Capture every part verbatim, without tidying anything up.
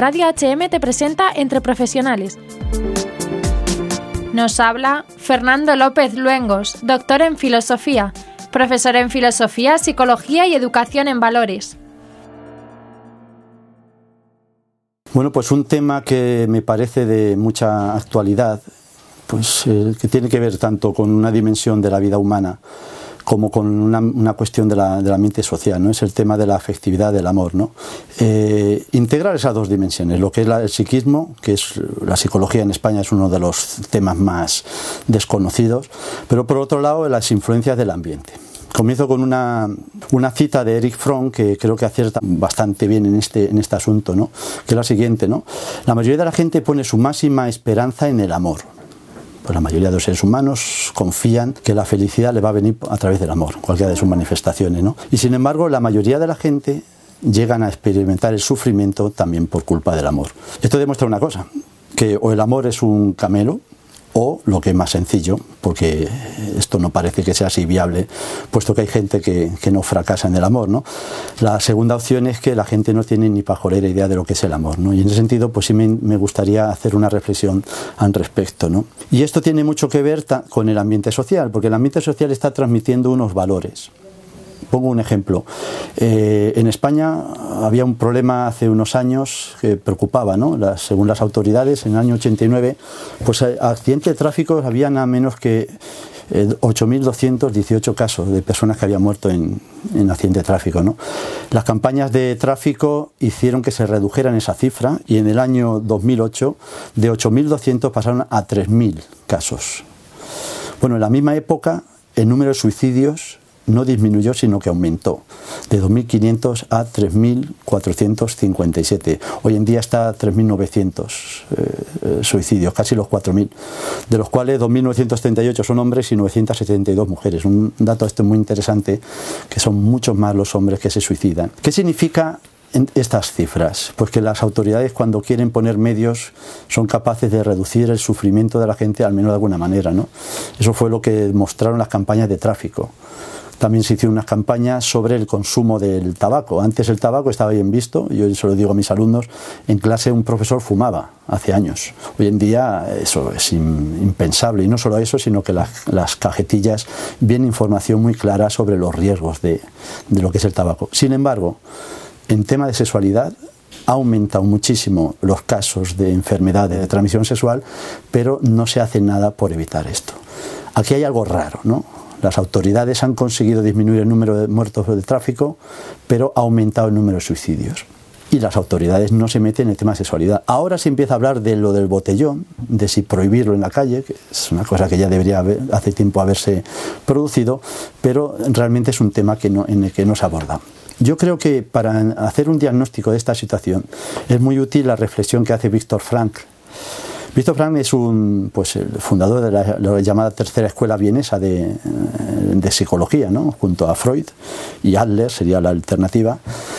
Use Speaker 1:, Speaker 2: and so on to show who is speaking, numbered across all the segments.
Speaker 1: Radio H M te presenta Entre Profesionales. Nos habla Fernando López Luengos, doctor en Filosofía, profesor en Filosofía, Psicología y Educación en Valores.
Speaker 2: Bueno, pues un tema que me parece de mucha actualidad, pues eh, que tiene que ver tanto con una dimensión de la vida humana como con una, una cuestión de la, del ambiente social, ¿no? Es el tema de la afectividad, del amor, ¿no? Eh, integrar esas dos dimensiones, lo que es la, el psiquismo, que es la psicología en España es uno de los temas más desconocidos, pero por otro lado las influencias del ambiente. Comienzo con una, una cita de Erich Fromm que creo que acierta bastante bien en este, en este asunto, ¿no? Que es la siguiente, ¿no? La mayoría de la gente pone su máxima esperanza en el amor. Pues la mayoría de los seres humanos confían que la felicidad le va a venir a través del amor, cualquiera de sus manifestaciones, ¿no? Y sin embargo, la mayoría de la gente llegan a experimentar el sufrimiento también por culpa del amor. Esto demuestra una cosa, que o el amor es un camelo, o lo que es más sencillo, porque esto no parece que sea así viable, puesto que hay gente que, que no fracasa en el amor, ¿no? La segunda opción es que la gente no tiene ni pajolera idea de lo que es el amor, ¿no? Y en ese sentido, pues sí me, me gustaría hacer una reflexión al respecto, ¿no? Y esto tiene mucho que ver ta- con el ambiente social, porque el ambiente social está transmitiendo unos valores. Pongo un ejemplo. Eh, en España había un problema hace unos años que preocupaba, ¿no? Las, según las autoridades, en el año ochenta y nueve, pues accidentes de tráfico habían a menos que eh, ocho mil doscientos dieciocho casos de personas que habían muerto en, en accidentes de tráfico, ¿no? Las campañas de tráfico hicieron que se redujeran esa cifra y en el año dos mil ocho de ocho mil doscientos pasaron a tres mil casos. Bueno, en la misma época el número de suicidios no disminuyó, sino que aumentó, de dos mil quinientos a tres mil cuatrocientos cincuenta y siete. Hoy en día está a tres mil novecientos eh, suicidios, casi los cuatro mil, de los cuales dos mil novecientos treinta y ocho son hombres y novecientos setenta y dos mujeres. Un dato este muy interesante, que son muchos más los hombres que se suicidan. ¿Qué significa estas cifras? Pues que las autoridades, cuando quieren poner medios, son capaces de reducir el sufrimiento de la gente, al menos de alguna manera, ¿no? Eso fue lo que mostraron las campañas de tráfico. También se hicieron unas campañas sobre el consumo del tabaco. Antes el tabaco estaba bien visto, yo se lo digo a mis alumnos, en clase un profesor fumaba hace años. Hoy en día eso es impensable, y no solo eso, sino que las, las cajetillas vienen información muy clara sobre los riesgos de, de lo que es el tabaco. Sin embargo, en tema de sexualidad ha aumentado muchísimo los casos de enfermedades de transmisión sexual, pero no se hace nada por evitar esto. Aquí hay algo raro, ¿no? Las autoridades han conseguido disminuir el número de muertos de tráfico, pero ha aumentado el número de suicidios. Y las autoridades no se meten en el tema de sexualidad. Ahora se empieza a hablar de lo del botellón, de si prohibirlo en la calle, que es una cosa que ya debería haber, hace tiempo haberse producido, pero realmente es un tema que no, en el que no se aborda. Yo creo que para hacer un diagnóstico de esta situación es muy útil la reflexión que hace Viktor Frankl. Viktor Frankl es un, pues, el fundador de la, la llamada tercera escuela vienesa de, de psicología, ¿no? Junto a Freud, y Adler sería la alternativa.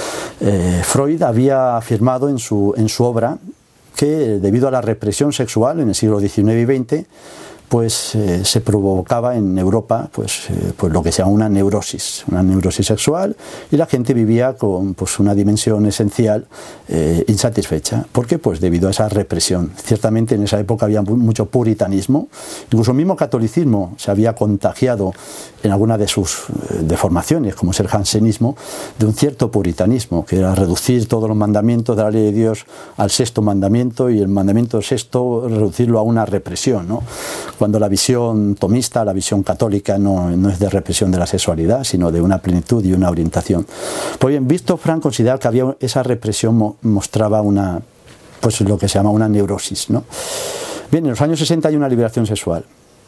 Speaker 2: Eh, Freud había afirmado en su, en su obra que debido a la represión sexual en el siglo diecinueve y veinte, pues eh, se provocaba en Europa pues, eh, pues lo que se llama una neurosis, una neurosis sexual, y la gente vivía con pues, una dimensión esencial eh, insatisfecha. ¿Por qué? Pues debido a esa represión. Ciertamente en esa época había mucho puritanismo, incluso el mismo catolicismo se había contagiado en alguna de sus eh, deformaciones, como es el jansenismo, de un cierto puritanismo, que era reducir todos los mandamientos de la ley de Dios al sexto mandamiento, y el mandamiento sexto reducirlo a una represión, ¿no? Cuando la visión tomista, la visión católica, no, no es de represión de la sexualidad, sino de una plenitud y una orientación. Pues bien, Viktor Frankl considera que había esa represión mo- mostraba una, pues lo que se llama una neurosis, ¿no? Bien, en los años sesenta hay una liberación sexual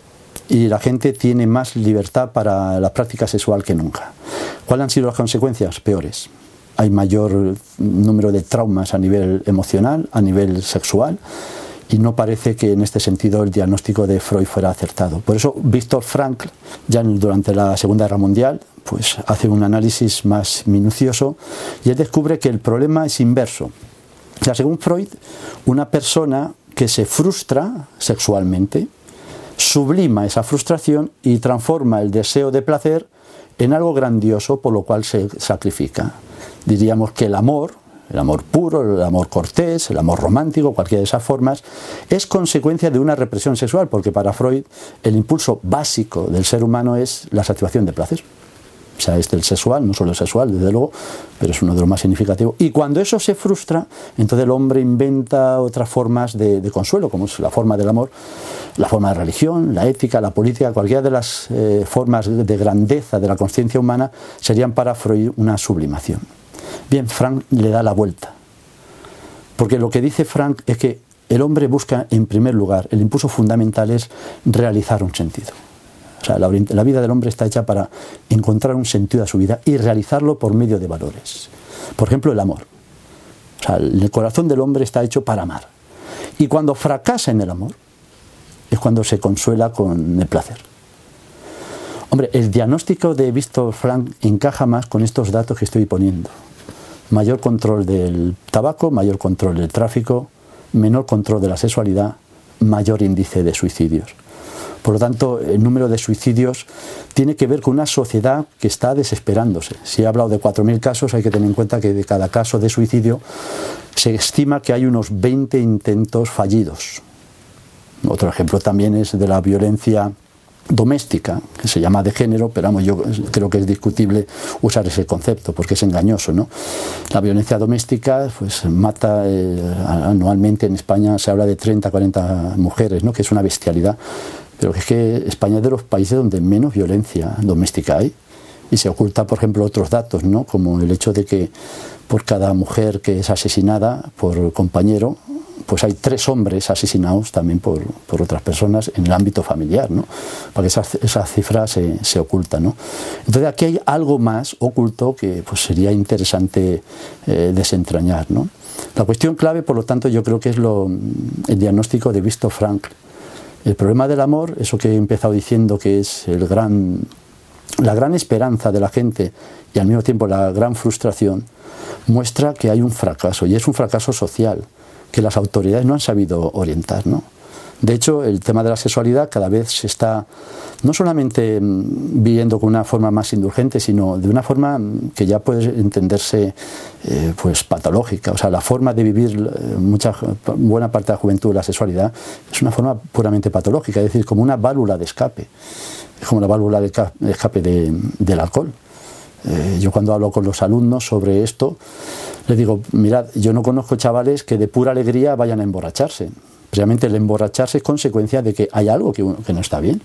Speaker 2: y la gente tiene más libertad para la práctica sexual que nunca. ¿Cuáles han sido las consecuencias? Peores. Hay mayor número de traumas a nivel emocional, a nivel sexual, y no parece que en este sentido el diagnóstico de Freud fuera acertado. Por eso Viktor Frankl, ya durante la Segunda Guerra Mundial, pues hace un análisis más minucioso y él descubre que el problema es inverso. O sea, según Freud, una persona que se frustra sexualmente sublima esa frustración y transforma el deseo de placer en algo grandioso por lo cual se sacrifica. Diríamos que el amor el amor puro, el amor cortés, el amor romántico, cualquiera de esas formas, es consecuencia de una represión sexual, porque para Freud el impulso básico del ser humano es la satisfacción de placer. O sea, este el sexual, no solo el sexual, desde luego, pero es uno de los más significativos. Y cuando eso se frustra, entonces el hombre inventa otras formas de, de consuelo, como es la forma del amor, la forma de religión, la ética, la política, cualquiera de las eh, formas de grandeza de la conciencia humana serían para Freud una sublimación. Bien, Frank le da la vuelta, porque lo que dice Frank es que el hombre busca, en primer lugar, el impulso fundamental es realizar un sentido. O sea, la, la vida del hombre está hecha para encontrar un sentido a su vida y realizarlo por medio de valores. Por ejemplo, el amor. O sea, el corazón del hombre está hecho para amar. Y cuando fracasa en el amor, es cuando se consuela con el placer. Hombre, el diagnóstico de Viktor Frankl encaja más con estos datos que estoy poniendo. Mayor control del tabaco, mayor control del tráfico, menor control de la sexualidad, mayor índice de suicidios. Por lo tanto, el número de suicidios tiene que ver con una sociedad que está desesperándose. Si he hablado de cuatro mil casos, hay que tener en cuenta que de cada caso de suicidio se estima que hay unos veinte intentos fallidos. Otro ejemplo también es de la violencia doméstica, que se llama de género, pero vamos, yo creo que es discutible usar ese concepto porque es engañoso, ¿no? La violencia doméstica pues mata eh, anualmente en España, se habla de treinta a cuarenta mujeres, ¿no? Que es una bestialidad. Pero es que España es de los países donde menos violencia doméstica hay, y se oculta, por ejemplo, otros datos, ¿no? Como el hecho de que por cada mujer que es asesinada por compañero, pues hay tres hombres asesinados también por, por otras personas en el ámbito familiar, ¿no? Porque esa, esa cifra se, se oculta, ¿no? Entonces aquí hay algo más oculto que pues sería interesante eh, desentrañar, ¿no? La cuestión clave, por lo tanto, yo creo que es lo, el diagnóstico de Viktor Frankl. El problema del amor, eso que he empezado diciendo que es el gran, la gran esperanza de la gente y al mismo tiempo la gran frustración, muestra que hay un fracaso, y es un fracaso social, que las autoridades no han sabido orientar, ¿no? De hecho, el tema de la sexualidad cada vez se está no solamente viviendo con una forma más indulgente, sino de una forma que ya puede entenderse eh, pues patológica. O sea, la forma de vivir eh, mucha, buena parte de la juventud la sexualidad es una forma puramente patológica, es decir, como una válvula de escape. Es como la válvula de escape de, del alcohol. Eh, yo cuando hablo con los alumnos sobre esto, les digo, mirad, yo no conozco chavales que de pura alegría vayan a emborracharse. Precisamente el emborracharse es consecuencia de que hay algo que, uno, que no está bien.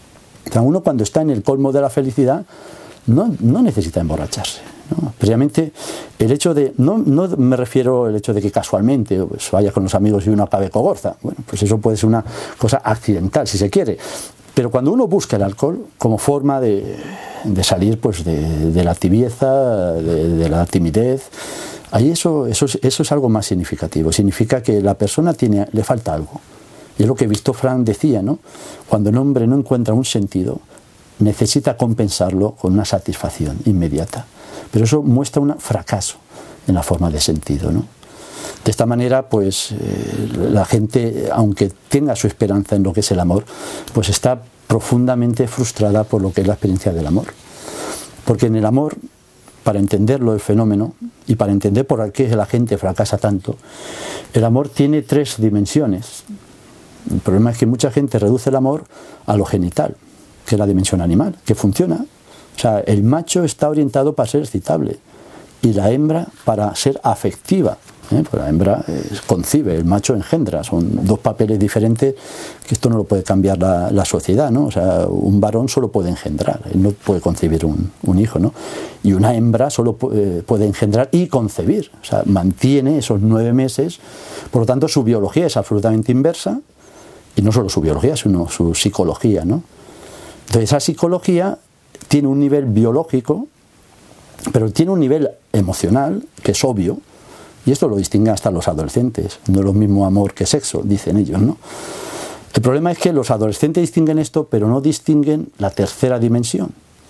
Speaker 2: O sea, uno cuando está en el colmo de la felicidad no, no necesita emborracharse, ¿no? Precisamente el hecho de, no, no me refiero al hecho de que casualmente pues, vaya con los amigos y uno acabe cogorza. Bueno, pues eso puede ser una cosa accidental si se quiere. Pero cuando uno busca el alcohol como forma de, de salir pues, de, de la tibieza, de, de la timidez, ahí eso, eso, es, eso es algo más significativo. Significa que la persona tiene, le falta algo. Y es lo que Viktor Frankl decía, ¿no? Cuando el hombre no encuentra un sentido, necesita compensarlo con una satisfacción inmediata. Pero eso muestra un fracaso en la forma de sentido, ¿no? De esta manera, pues, eh, la gente, aunque tenga su esperanza en lo que es el amor, pues está profundamente frustrada por lo que es la experiencia del amor. Porque en el amor, para entenderlo el fenómeno y para entender por qué la gente fracasa tanto, el amor tiene tres dimensiones. El problema es que mucha gente reduce el amor a lo genital, que es la dimensión animal, que funciona. O sea, el macho está orientado para ser excitable y la hembra para ser afectiva. ¿eh? Pues la hembra eh, concibe, el macho engendra. Son dos papeles diferentes que esto no lo puede cambiar la, la sociedad, ¿no? O sea, un varón solo puede engendrar, él no puede concebir un, un hijo, ¿no? Y una hembra solo eh, puede engendrar y concebir. O sea, mantiene esos nueve meses. Por lo tanto, su biología es absolutamente inversa. Y no solo su biología, sino su psicología, ¿no? Entonces, esa psicología tiene un nivel biológico, pero tiene un nivel emocional, que es obvio, y esto lo distingue hasta los adolescentes. No es lo mismo amor que sexo, dicen ellos, ¿no? El problema es que los adolescentes distinguen esto, pero no distinguen la tercera dimensión,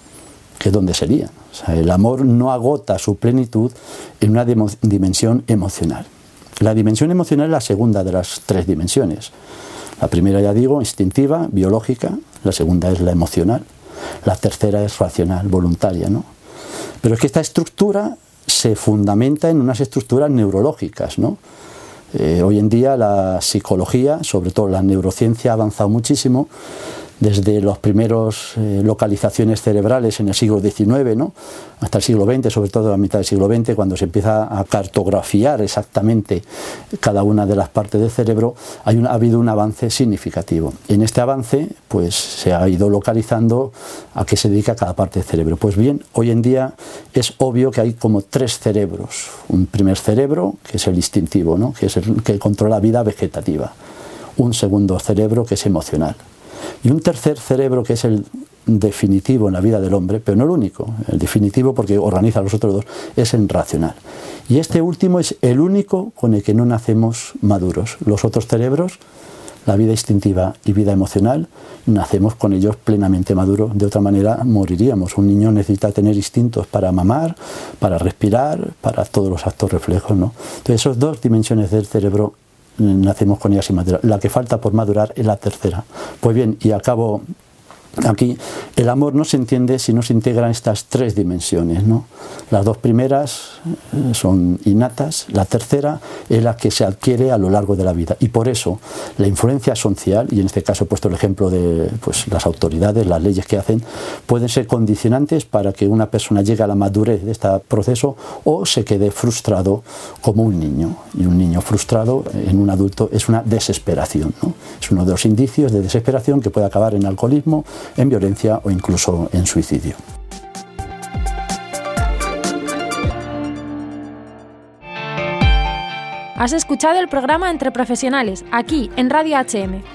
Speaker 2: que es donde sería. O sea, el amor no agota su plenitud en una dimensión emocional. La dimensión emocional es la segunda de las tres dimensiones. La primera, ya digo, instintiva, biológica. La segunda es la emocional. La tercera es racional, voluntaria, ¿no? Pero es que esta estructura se fundamenta en unas estructuras neurológicas, ¿no? Eh, hoy en día la psicología, sobre todo la neurociencia, ha avanzado muchísimo, desde las primeras eh, localizaciones cerebrales en el siglo diecinueve, ¿no?, hasta el siglo veinte, sobre todo a la mitad del siglo veinte, cuando se empieza a cartografiar exactamente cada una de las partes del cerebro, hay un, ha habido un avance significativo. En este avance, pues, se ha ido localizando a qué se dedica cada parte del cerebro. Pues bien, hoy en día es obvio que hay como tres cerebros. Un primer cerebro, que es el instintivo, ¿no?, que es el que controla la vida vegetativa. Un segundo cerebro, que es emocional. Y un tercer cerebro, que es el definitivo en la vida del hombre, pero no el único, el definitivo porque organiza los otros dos, es el racional. Y este último es el único con el que no nacemos maduros. Los otros cerebros, la vida instintiva y vida emocional, nacemos con ellos plenamente maduros. De otra manera moriríamos. Un niño necesita tener instintos para mamar, para respirar, para todos los actos reflejos, ¿no? Entonces, esas dos dimensiones del cerebro nacemos con ellas sin madurar. La que falta por madurar es la tercera. Pues bien, y acabo aquí, el amor no se entiende si no se integran estas tres dimensiones, ¿no? Las dos primeras son innatas, la tercera es la que se adquiere a lo largo de la vida, y por eso la influencia social, y en este caso he puesto el ejemplo de, pues, las autoridades, las leyes que hacen, pueden ser condicionantes para que una persona llegue a la madurez de este proceso o se quede frustrado como un niño, y un niño frustrado en un adulto es una desesperación, ¿no? Es uno de los indicios de desesperación que puede acabar en alcoholismo, en violencia o incluso en suicidio.
Speaker 1: Has escuchado el programa Entre Profesionales, aquí en Radio H M.